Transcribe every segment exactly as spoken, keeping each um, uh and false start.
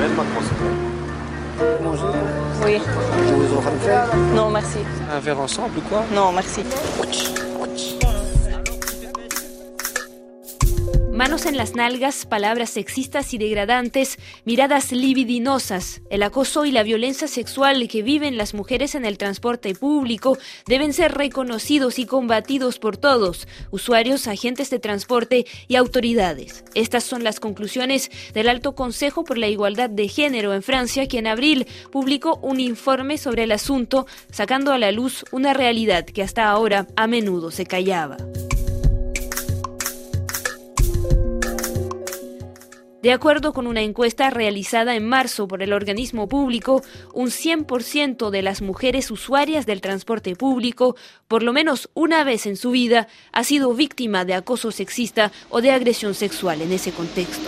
personnel maintenant, s'il vous plaît. Manger? Oui. Je vous offre un café? Non, merci. Un verre ensemble ou quoi? Non, merci. Manos en las nalgas, palabras sexistas y degradantes, miradas libidinosas. El acoso y la violencia sexual que viven las mujeres en el transporte público deben ser reconocidos y combatidos por todos, usuarios, agentes de transporte y autoridades. Estas son las conclusiones del Alto Consejo por la Igualdad de Género en Francia, que en abril publicó un informe sobre el asunto, sacando a la luz una realidad que hasta ahora a menudo se callaba. De acuerdo con una encuesta realizada en marzo por el organismo público, un cien por ciento de las mujeres usuarias del transporte público, por lo menos una vez en su vida, ha sido víctima de acoso sexista o de agresión sexual en ese contexto.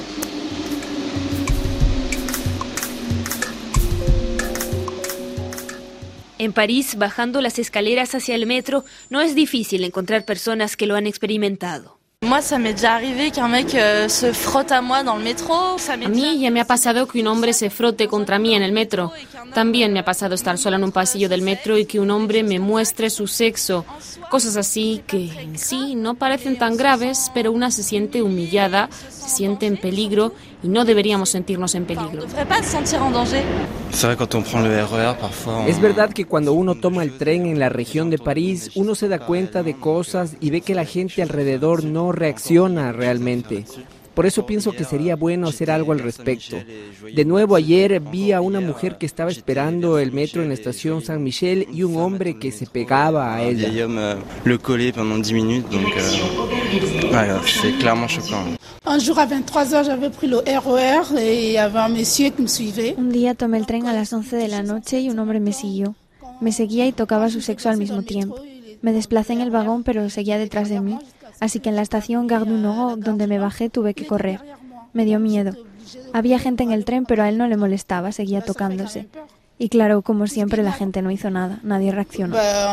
En París, bajando las escaleras hacia el metro, no es difícil encontrar personas que lo han experimentado. Moi, ça m'est déjà arrivé qu'un mec euh, se frotte à moi dans le métro. A mí ya me ha pasado que un hombre se frote contra mí en el metro. También me ha pasado estar sola en un pasillo del metro y que un hombre me muestre su sexo. Cosas así que en sí no parecen tan graves, pero una se siente humillada, se siente en peligro y no deberíamos sentirnos en peligro. Es verdad que cuando uno toma el tren en la región de París, uno se da cuenta de cosas y ve que la gente alrededor no reacciona realmente. Por eso pienso que sería bueno hacer algo al respecto. De nuevo, ayer vi a una mujer que estaba esperando el metro en la estación Saint Michel y un hombre que se pegaba a ella. Un día tomé el tren a las once de la noche y un hombre me siguió. Me seguía y tocaba su sexo al mismo tiempo. Me desplacé en el vagón, pero seguía detrás de mí. Así que en la estación Gare du Nord, donde me bajé, tuve que correr. Me dio miedo. Había gente en el tren, pero a él no le molestaba, seguía tocándose. Y claro, como siempre, la gente no hizo nada, nadie reaccionó.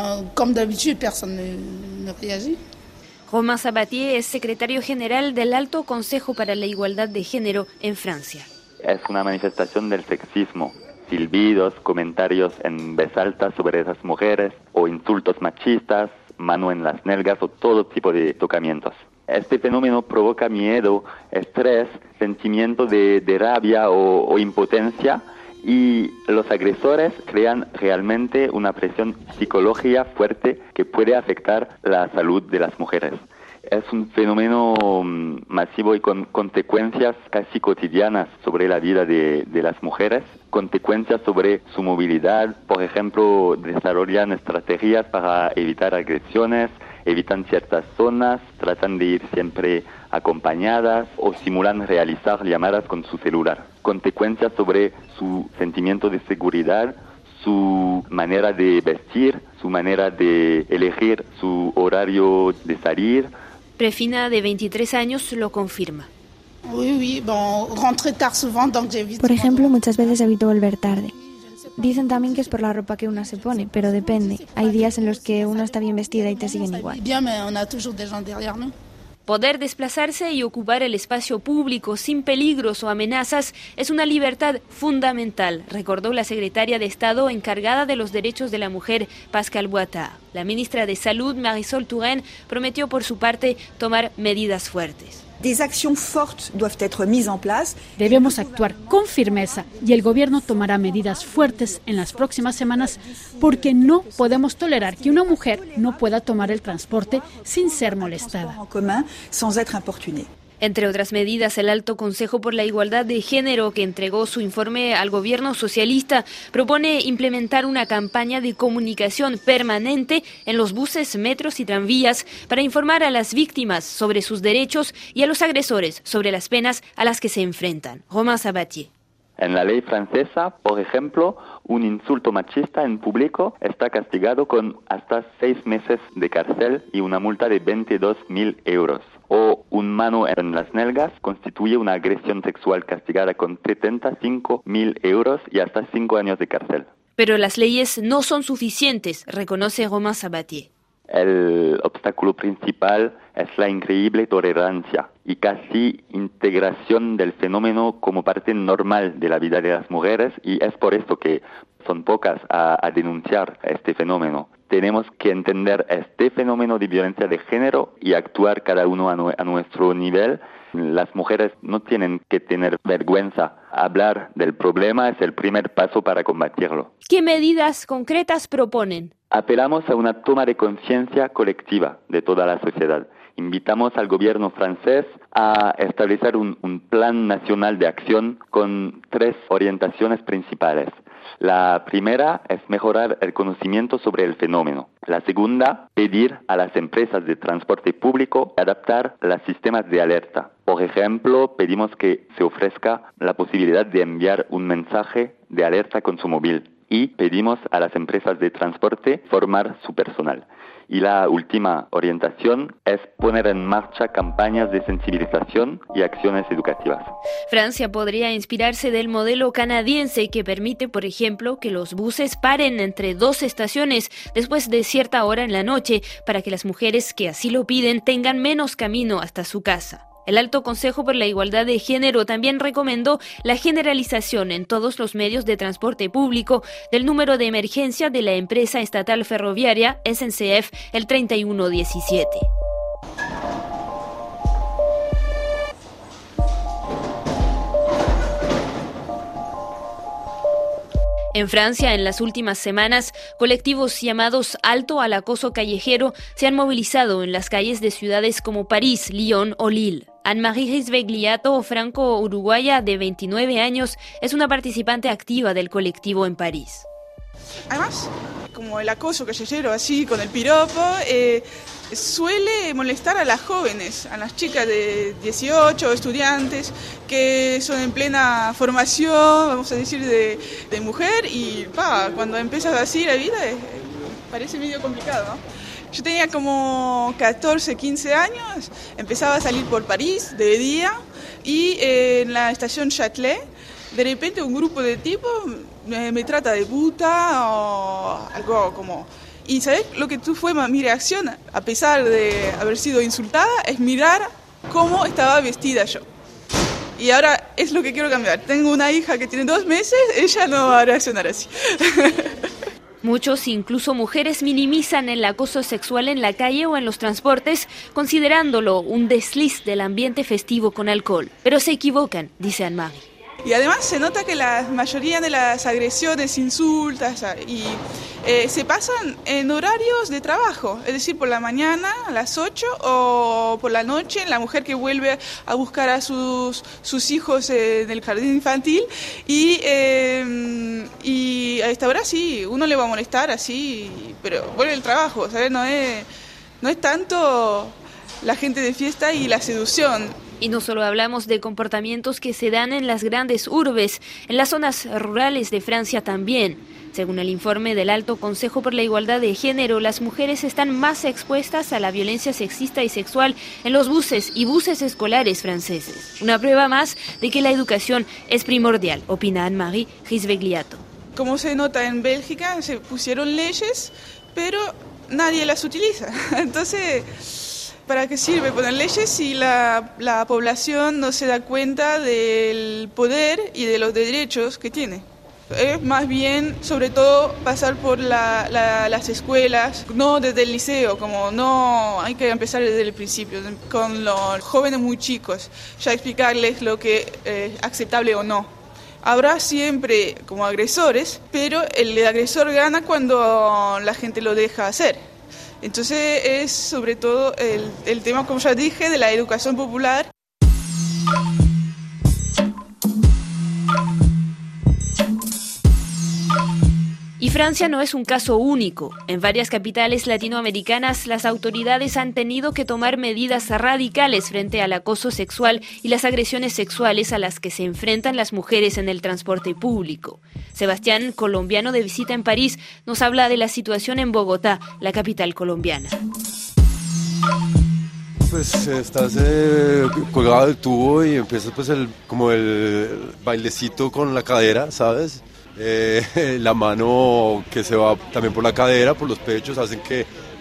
Romain Sabatier es secretario general del Alto Consejo para la Igualdad de Género en Francia. Es una manifestación del sexismo. Silbidos, comentarios en voz alta sobre esas mujeres o insultos machistas, mano en las nalgas o todo tipo de tocamientos. Este fenómeno provoca miedo, estrés, sentimiento de, de rabia o, o impotencia, y los agresores crean realmente una presión psicológica fuerte que puede afectar la salud de las mujeres. Es un fenómeno masivo y con consecuencias casi cotidianas sobre la vida de, de las mujeres, consecuencias sobre su movilidad. Por ejemplo, desarrollan estrategias para evitar agresiones, evitan ciertas zonas, tratan de ir siempre acompañadas o simulan realizar llamadas con su celular. Consecuencias sobre su sentimiento de seguridad, su manera de vestir, su manera de elegir su horario de salir. Prefina, de veintitrés años, lo confirma. Por ejemplo, muchas veces evito volver tarde. Dicen también que es por la ropa que una se pone, pero depende. Hay días en los que una está bien vestida y te siguen igual. Poder desplazarse y ocupar el espacio público sin peligros o amenazas es una libertad fundamental, recordó la secretaria de Estado encargada de los derechos de la mujer, Pascal Boitard. La ministra de Salud, Marisol Touraine, prometió por su parte tomar medidas fuertes. Debemos actuar con firmeza y el gobierno tomará medidas fuertes en las próximas semanas porque no podemos tolerar que una mujer no pueda tomar el transporte sin ser molestada. Entre otras medidas, el Alto Consejo por la Igualdad de Género, que entregó su informe al gobierno socialista, propone implementar una campaña de comunicación permanente en los buses, metros y tranvías para informar a las víctimas sobre sus derechos y a los agresores sobre las penas a las que se enfrentan. Romain Sabatier. En la ley francesa, por ejemplo, un insulto machista en público está castigado con hasta seis meses de cárcel y una multa de veintidós mil euros. O un mano en las nalgas constituye una agresión sexual castigada con setenta y cinco mil euros y hasta cinco años de cárcel. Pero las leyes no son suficientes, reconoce Romain Sabatier. El obstáculo principal es la increíble tolerancia y casi integración del fenómeno como parte normal de la vida de las mujeres, y es por esto que son pocas a, a denunciar este fenómeno. Tenemos que entender este fenómeno de violencia de género y actuar cada uno a, nu- a nuestro nivel. Las mujeres no tienen que tener vergüenza. Hablar del problema es el primer paso para combatirlo. ¿Qué medidas concretas proponen? Apelamos a una toma de conciencia colectiva de toda la sociedad. Invitamos al gobierno francés a establecer un, un plan nacional de acción con tres orientaciones principales. La primera es mejorar el conocimiento sobre el fenómeno. La segunda, pedir a las empresas de transporte público adaptar los sistemas de alerta. Por ejemplo, pedimos que se ofrezca la posibilidad de enviar un mensaje de alerta con su móvil. Y pedimos a las empresas de transporte formar su personal. Y la última orientación es poner en marcha campañas de sensibilización y acciones educativas. Francia podría inspirarse del modelo canadiense que permite, por ejemplo, que los buses paren entre dos estaciones después de cierta hora en la noche para que las mujeres que así lo piden tengan menos camino hasta su casa. El Alto Consejo por la Igualdad de Género también recomendó la generalización en todos los medios de transporte público del número de emergencia de la empresa estatal ferroviaria S N C F, el treinta y uno diecisiete. En Francia, en las últimas semanas, colectivos llamados Alto al Acoso Callejero se han movilizado en las calles de ciudades como París, Lyon o Lille. Anne-Marie Risvegliato, franco-uruguaya de veintinueve años, es una participante activa del colectivo en París. Además, como el acoso callejero, así con el piropo, eh, suele molestar a las jóvenes, a las chicas de dieciocho, estudiantes, que son en plena formación, vamos a decir, de, de mujer, y pa, cuando empiezas así la vida eh, parece medio complicado, ¿no? Yo tenía como catorce, quince años, empezaba a salir por París de día, y eh, en la estación Châtelet, de repente un grupo de tipos me, me trata de puta o algo como... Y ¿sabes lo que tú fue mi reacción? A pesar de haber sido insultada, es mirar cómo estaba vestida yo. Y ahora es lo que quiero cambiar. Tengo una hija que tiene dos meses, ella no va a reaccionar así. Muchos, incluso mujeres, minimizan el acoso sexual en la calle o en los transportes, considerándolo un desliz del ambiente festivo con alcohol. Pero se equivocan, dice Anne-Marie. Y además se nota que la mayoría de las agresiones, insultas y eh, se pasan en horarios de trabajo, es decir, por la mañana a las ocho o por la noche, la mujer que vuelve a buscar a sus, sus hijos en el jardín infantil, y, eh, y a esta hora sí, uno le va a molestar así, pero vuelve el trabajo, ¿sabes? No es, no es tanto la gente de fiesta y la seducción. Y no solo hablamos de comportamientos que se dan en las grandes urbes, en las zonas rurales de Francia también. Según el informe del Alto Consejo por la Igualdad de Género, las mujeres están más expuestas a la violencia sexista y sexual en los buses y buses escolares franceses. Una prueba más de que la educación es primordial, opina Anne-Marie Risvegliato. Como se nota en Bélgica, se pusieron leyes, pero nadie las utiliza. Entonces... ¿para qué sirve poner leyes si la, la población no se da cuenta del poder y de los derechos que tiene? Es más bien, sobre todo, pasar por la, la, las escuelas, no desde el liceo, como no hay que empezar desde el principio, con los jóvenes muy chicos, ya explicarles lo que es eh, aceptable o no. Habrá siempre como agresores, pero el agresor gana cuando la gente lo deja hacer. Entonces es sobre todo el, el tema, como ya dije, de la educación popular. Y Francia no es un caso único. En varias capitales latinoamericanas, las autoridades han tenido que tomar medidas radicales frente al acoso sexual y las agresiones sexuales a las que se enfrentan las mujeres en el transporte público. Sebastián, colombiano de visita en París, nos habla de la situación en Bogotá, la capital colombiana. Pues estás eh, colgado del tubo y empiezas pues el, como el bailecito con la cadera, ¿sabes? Eh, la mano que se va también por la cadera, por los pechos, hacen que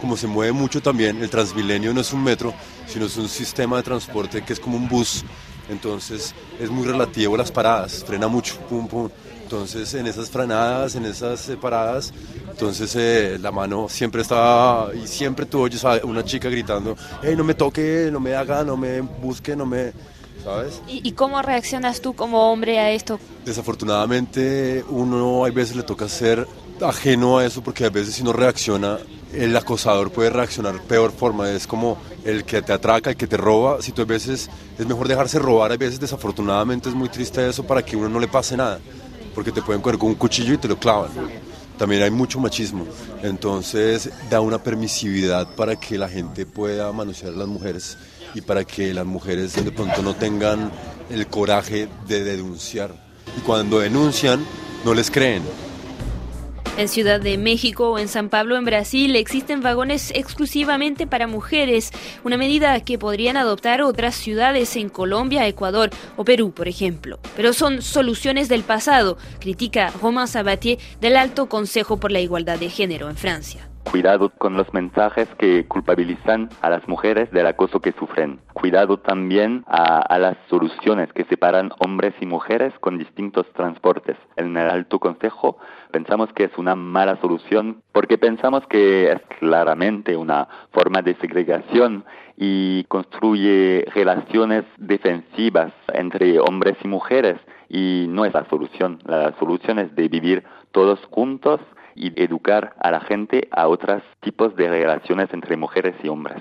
como se mueve mucho también, el Transmilenio no es un metro, sino es un sistema de transporte que es como un bus, entonces es muy relativo a las paradas, frena mucho, pum, pum. Entonces en esas frenadas, en esas eh, paradas, entonces eh, la mano siempre estaba, y siempre tú oyes a una chica gritando, hey, no me toque, no me haga, no me busque, no me... ¿Sabes? ¿Y, ¿Y cómo reaccionas tú como hombre a esto? Desafortunadamente uno hay veces le toca ser ajeno a eso, porque a veces si no reacciona, el acosador puede reaccionar de peor forma, es como el que te atraca, el que te roba, si tú a veces es mejor dejarse robar, a veces desafortunadamente es muy triste eso para que a uno no le pase nada, porque te pueden coger con un cuchillo y te lo clavan. También hay mucho machismo, entonces da una permisividad para que la gente pueda manosear a las mujeres y para que las mujeres de pronto no tengan el coraje de denunciar. Y cuando denuncian, no les creen. En Ciudad de México o en San Pablo, en Brasil, existen vagones exclusivamente para mujeres, una medida que podrían adoptar otras ciudades en Colombia, Ecuador o Perú, por ejemplo. Pero son soluciones del pasado, critica Romain Sabatier del Alto Consejo por la Igualdad de Género en Francia. Cuidado con los mensajes que culpabilizan a las mujeres del acoso que sufren. Cuidado también a, a las soluciones que separan hombres y mujeres con distintos transportes. En el Alto Consejo pensamos que es una mala solución porque pensamos que es claramente una forma de segregación y construye relaciones defensivas entre hombres y mujeres y no es la solución. La solución es de vivir todos juntos y educar a la gente a otros tipos de relaciones entre mujeres y hombres.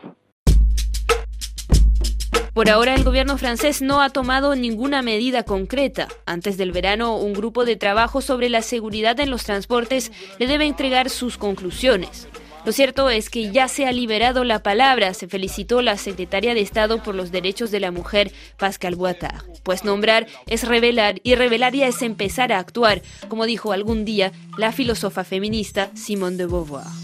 Por ahora, el gobierno francés no ha tomado ninguna medida concreta. Antes del verano, un grupo de trabajo sobre la seguridad en los transportes le debe entregar sus conclusiones. Lo cierto es que ya se ha liberado la palabra, se felicitó la secretaria de Estado por los Derechos de la Mujer, Pascal Boitard. Pues nombrar es revelar y revelar ya es empezar a actuar, como dijo algún día la filósofa feminista Simone de Beauvoir.